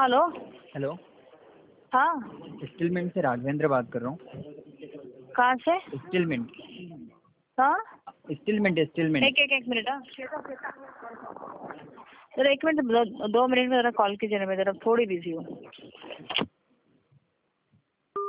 Hello. Hello, हाँ, स्टीलमिंट से राघवेंद्र बात कर रहा हूँ। कहाँ से? स्टीलमिंट हाँ, स्टीलमिंट स्टीलमिंट एक मिनट। हाँ जरा एक मिनट, 2 मिनट में जरा कॉल कीजिए ना, मैं जरा थोड़ी बिजी हूँ।